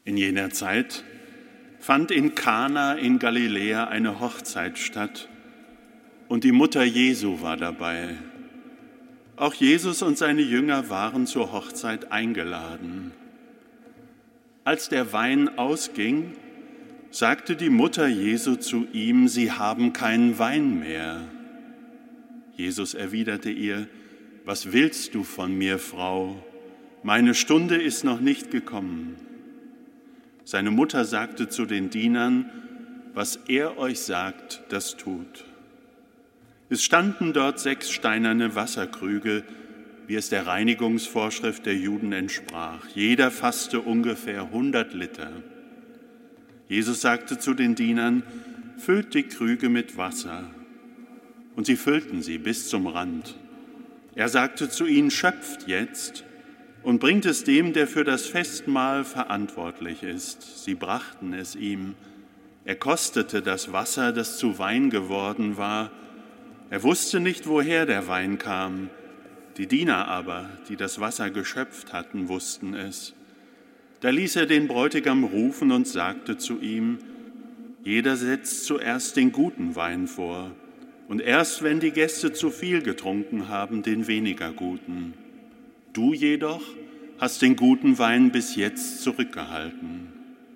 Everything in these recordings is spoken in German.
In jener Zeit fand in Kana in Galiläa eine Hochzeit statt und die Mutter Jesu war dabei. Auch Jesus und seine Jünger waren zur Hochzeit eingeladen. Als der Wein ausging, sagte die Mutter Jesu zu ihm, Sie haben keinen Wein mehr. Jesus erwiderte ihr, Was willst du von mir, Frau? Meine Stunde ist noch nicht gekommen. Seine Mutter sagte zu den Dienern, Was er euch sagt, das tut. Es standen dort 6 steinerne Wasserkrüge, wie es der Reinigungsvorschrift der Juden entsprach. Jeder fasste ungefähr 100 Liter. Jesus sagte zu den Dienern, Füllt die Krüge mit Wasser. Und sie füllten sie bis zum Rand. Er sagte zu ihnen, Schöpft jetzt und bringt es dem, der für das Festmahl verantwortlich ist. Sie brachten es ihm. Er kostete das Wasser, das zu Wein geworden war. Er wusste nicht, woher der Wein kam. Die Diener aber, die das Wasser geschöpft hatten, wussten es. Da ließ er den Bräutigam rufen und sagte zu ihm, Jeder setzt zuerst den guten Wein vor und erst, wenn die Gäste zu viel getrunken haben, den weniger guten. Du jedoch hast den guten Wein bis jetzt zurückgehalten.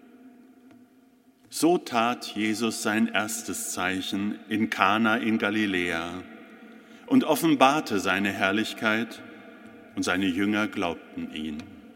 So tat Jesus sein erstes Zeichen in Kana in Galiläa und offenbarte seine Herrlichkeit, und seine Jünger glaubten ihn.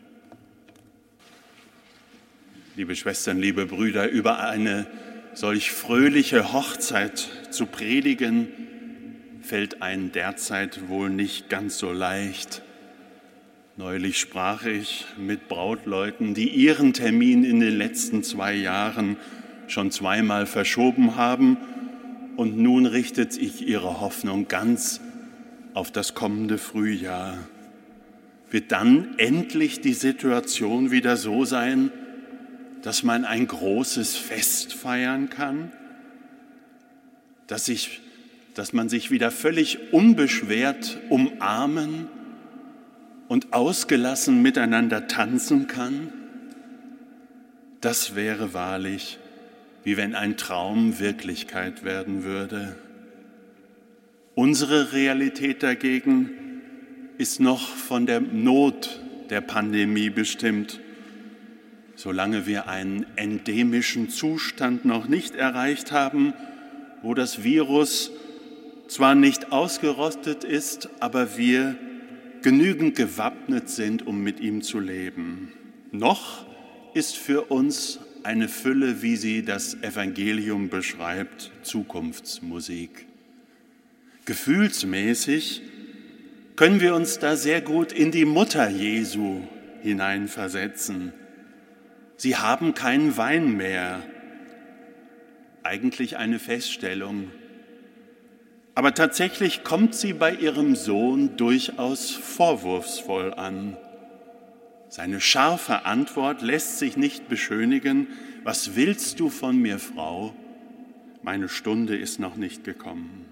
Liebe Schwestern, liebe Brüder, über eine solch fröhliche Hochzeit zu predigen, fällt einem derzeit wohl nicht ganz so leicht. Neulich sprach ich mit Brautleuten, die ihren Termin in den letzten 2 Jahren schon 2-mal verschoben haben und nun richtet sich ihre Hoffnung ganz auf das kommende Frühjahr. Wird dann endlich die Situation wieder so sein, dass man ein großes Fest feiern kann, dass man sich wieder völlig unbeschwert umarmen und ausgelassen miteinander tanzen kann? Das wäre wahrlich, wie wenn ein Traum Wirklichkeit werden würde. Unsere Realität dagegen ist noch von der Not der Pandemie bestimmt. Solange wir einen endemischen Zustand noch nicht erreicht haben, wo das Virus zwar nicht ausgerottet ist, aber wir genügend gewappnet sind, um mit ihm zu leben. Noch ist für uns eine Fülle, wie sie das Evangelium beschreibt, Zukunftsmusik. Gefühlsmäßig können wir uns da sehr gut in die Mutter Jesu hineinversetzen. Sie haben keinen Wein mehr. Eigentlich eine Feststellung. Aber tatsächlich kommt sie bei ihrem Sohn durchaus vorwurfsvoll an. Seine scharfe Antwort lässt sich nicht beschönigen. Was willst du von mir, Frau? Meine Stunde ist noch nicht gekommen.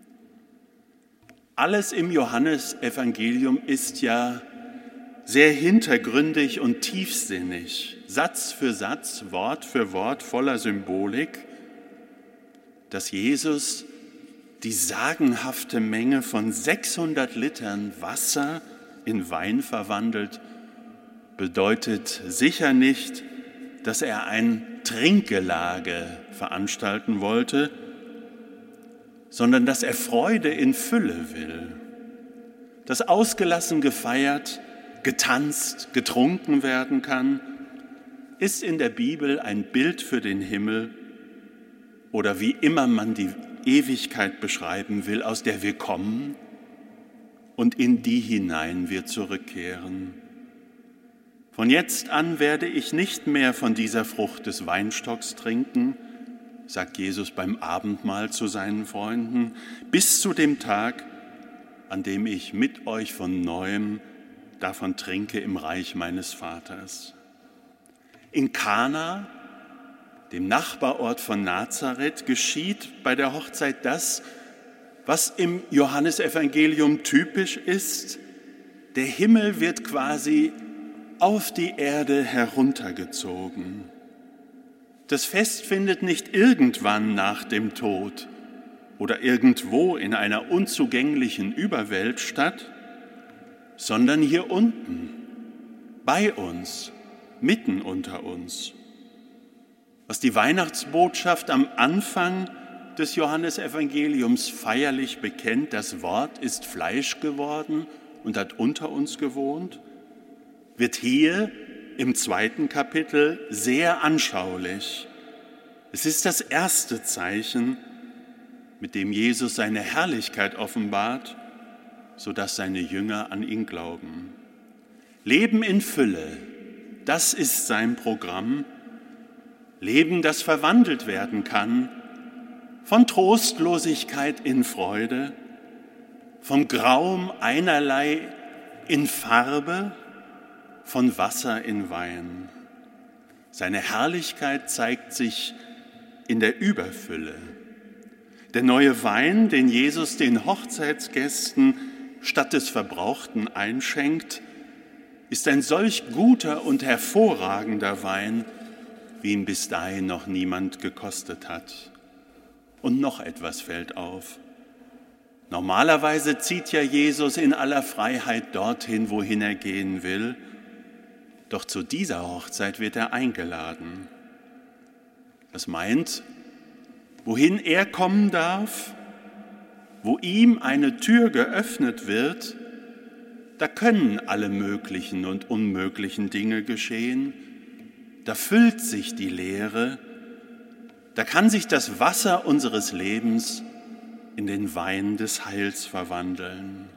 Alles im Johannesevangelium ist ja sehr hintergründig und tiefsinnig, Satz für Satz, Wort für Wort voller Symbolik, dass Jesus die sagenhafte Menge von 600 Litern Wasser in Wein verwandelt, bedeutet sicher nicht, dass er ein Trinkgelage veranstalten wollte, sondern dass er Freude in Fülle will, dass ausgelassen gefeiert, getanzt, getrunken werden kann, ist in der Bibel ein Bild für den Himmel oder wie immer man die Ewigkeit beschreiben will, aus der wir kommen und in die hinein wir zurückkehren. Von jetzt an werde ich nicht mehr von dieser Frucht des Weinstocks trinken, sagt Jesus beim Abendmahl zu seinen Freunden, bis zu dem Tag, an dem ich mit euch von Neuem davon trinke im Reich meines Vaters. In Kana, dem Nachbarort von Nazareth, geschieht bei der Hochzeit das, was im Johannesevangelium typisch ist. Der Himmel wird quasi auf die Erde heruntergezogen. Das Fest findet nicht irgendwann nach dem Tod oder irgendwo in einer unzugänglichen Überwelt statt, sondern hier unten, bei uns, mitten unter uns. Was die Weihnachtsbotschaft am Anfang des Johannesevangeliums feierlich bekennt, das Wort ist Fleisch geworden und hat unter uns gewohnt, wird hier im 2. Kapitel sehr anschaulich. Es ist das erste Zeichen, mit dem Jesus seine Herrlichkeit offenbart, sodass seine Jünger an ihn glauben. Leben in Fülle, das ist sein Programm. Leben, das verwandelt werden kann, von Trostlosigkeit in Freude, vom Graum einerlei in Farbe, von Wasser in Wein. Seine Herrlichkeit zeigt sich in der Überfülle. Der neue Wein, den Jesus den Hochzeitsgästen statt des Verbrauchten einschenkt, ist ein solch guter und hervorragender Wein, wie ihn bis dahin noch niemand gekostet hat. Und noch etwas fällt auf. Normalerweise zieht ja Jesus in aller Freiheit dorthin, wohin er gehen will. Doch zu dieser Hochzeit wird er eingeladen. Das meint, wohin er kommen darf, wo ihm eine Tür geöffnet wird, da können alle möglichen und unmöglichen Dinge geschehen. Da füllt sich die Leere, da kann sich das Wasser unseres Lebens in den Wein des Heils verwandeln.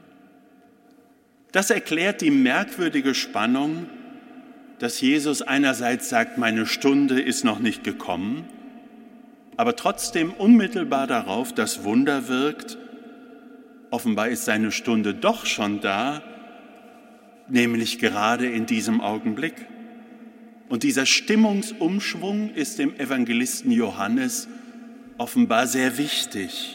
Das erklärt die merkwürdige Spannung, dass Jesus einerseits sagt, meine Stunde ist noch nicht gekommen, aber trotzdem unmittelbar darauf das Wunder wirkt, offenbar ist seine Stunde doch schon da, nämlich gerade in diesem Augenblick. Und dieser Stimmungsumschwung ist dem Evangelisten Johannes offenbar sehr wichtig.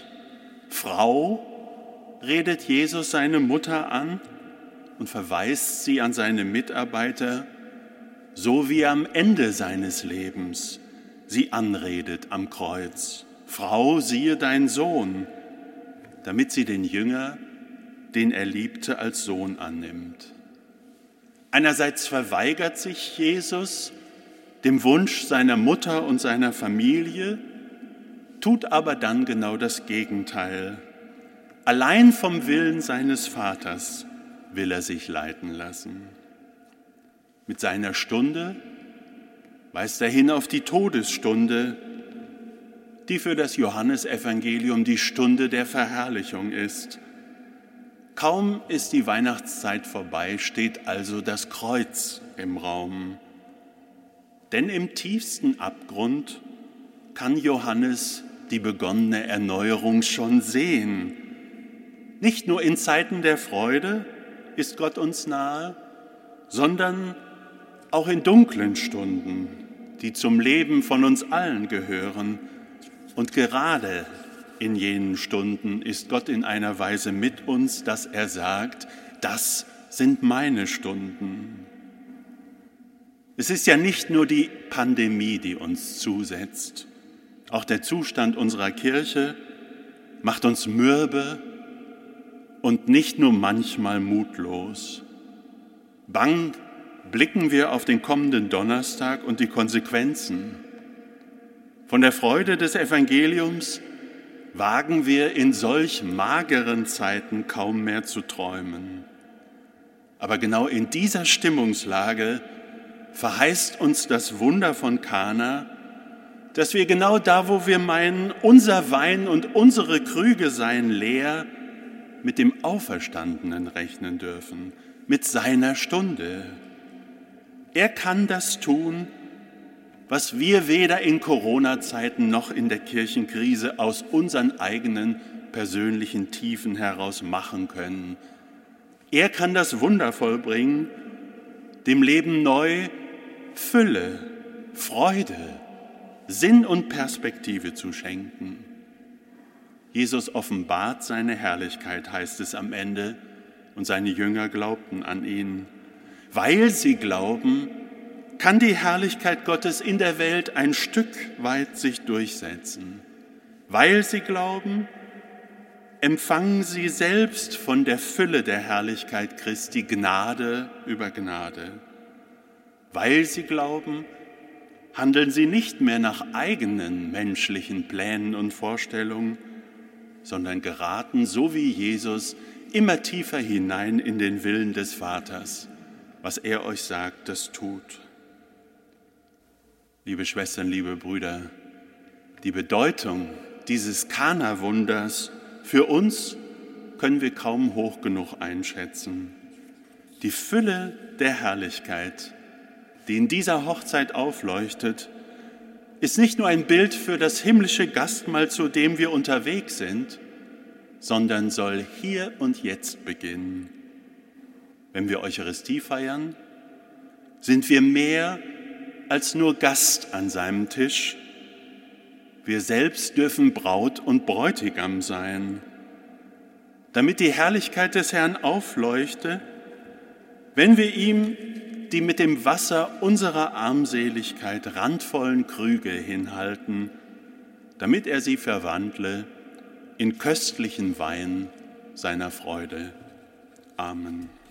Frau, redet Jesus seine Mutter an und verweist sie an seine Mitarbeiter, so wie er am Ende seines Lebens sie anredet am Kreuz. Frau, siehe dein Sohn, damit sie den Jünger, den er liebte, als Sohn annimmt. Einerseits verweigert sich Jesus dem Wunsch seiner Mutter und seiner Familie, tut aber dann genau das Gegenteil. Allein vom Willen seines Vaters will er sich leiten lassen. Mit seiner Stunde weist er hin auf die Todesstunde, die für das Johannesevangelium die Stunde der Verherrlichung ist. Kaum ist die Weihnachtszeit vorbei, steht also das Kreuz im Raum. Denn im tiefsten Abgrund kann Johannes die begonnene Erneuerung schon sehen. Nicht nur in Zeiten der Freude ist Gott uns nahe, sondern auch in dunklen Stunden, die zum Leben von uns allen gehören. Und gerade in jenen Stunden ist Gott in einer Weise mit uns, dass er sagt, das sind meine Stunden. Es ist ja nicht nur die Pandemie, die uns zusetzt. Auch der Zustand unserer Kirche macht uns mürbe und nicht nur manchmal mutlos. Bang blicken wir auf den kommenden Donnerstag und die Konsequenzen. Von der Freude des Evangeliums wagen wir in solch mageren Zeiten kaum mehr zu träumen. Aber genau in dieser Stimmungslage verheißt uns das Wunder von Kana, dass wir genau da, wo wir meinen, unser Wein und unsere Krüge seien leer, mit dem Auferstandenen rechnen dürfen, mit seiner Stunde. Er kann das tun, was wir weder in Corona-Zeiten noch in der Kirchenkrise aus unseren eigenen persönlichen Tiefen heraus machen können. Er kann das Wunder vollbringen, dem Leben neu Fülle, Freude, Sinn und Perspektive zu schenken. Jesus offenbart seine Herrlichkeit, heißt es am Ende, und seine Jünger glaubten an ihn. Weil sie glauben, kann die Herrlichkeit Gottes in der Welt ein Stück weit sich durchsetzen. Weil sie glauben, empfangen sie selbst von der Fülle der Herrlichkeit Christi Gnade über Gnade. Weil sie glauben, handeln sie nicht mehr nach eigenen menschlichen Plänen und Vorstellungen, sondern geraten, so wie Jesus, immer tiefer hinein in den Willen des Vaters. Was er euch sagt, das tut. Liebe Schwestern, liebe Brüder, die Bedeutung dieses Kana-Wunders für uns können wir kaum hoch genug einschätzen. Die Fülle der Herrlichkeit, die in dieser Hochzeit aufleuchtet, ist nicht nur ein Bild für das himmlische Gastmahl, zu dem wir unterwegs sind, sondern soll hier und jetzt beginnen. Wenn wir Eucharistie feiern, sind wir mehr als nur Gast an seinem Tisch. Wir selbst dürfen Braut und Bräutigam sein, damit die Herrlichkeit des Herrn aufleuchte, wenn wir ihm die mit dem Wasser unserer Armseligkeit randvollen Krüge hinhalten, damit er sie verwandle in köstlichen Wein seiner Freude. Amen.